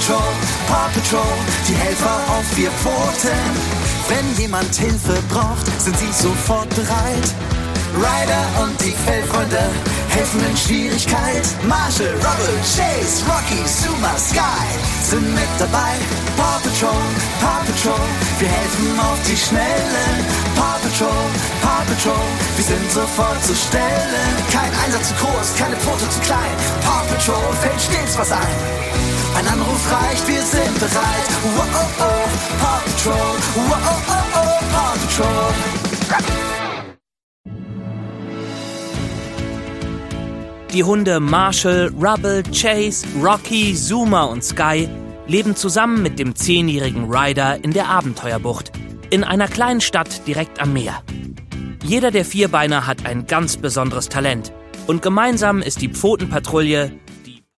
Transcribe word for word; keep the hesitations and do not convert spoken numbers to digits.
Patrol, Paw Patrol, die Helfer auf vier Pfoten. Wenn jemand Hilfe braucht, sind sie sofort bereit. Ryder und die Fellfreunde helfen in Schwierigkeit. Marshall, Rubble, Chase, Rocky, Zuma, Sky sind mit dabei. Paw Patrol, Paw Patrol, wir helfen auf die Schnelle. Paw Patrol, Paw Patrol, wir sind sofort zu stellen. Kein Einsatz zu groß, keine Pfote zu klein. Paw Patrol fällt stets was ein. Ein Anruf reicht, wir sind bereit. Wow, oh, oh, Paw Patrol, wow, oh, oh, oh, Paw Patrol. Die Hunde Marshall, Rubble, Chase, Rocky, Zuma und Sky leben zusammen mit dem zehnjährigen Ryder in der Abenteuerbucht, in einer kleinen Stadt direkt am Meer. Jeder der Vierbeiner hat ein ganz besonderes Talent und gemeinsam ist die Pfotenpatrouille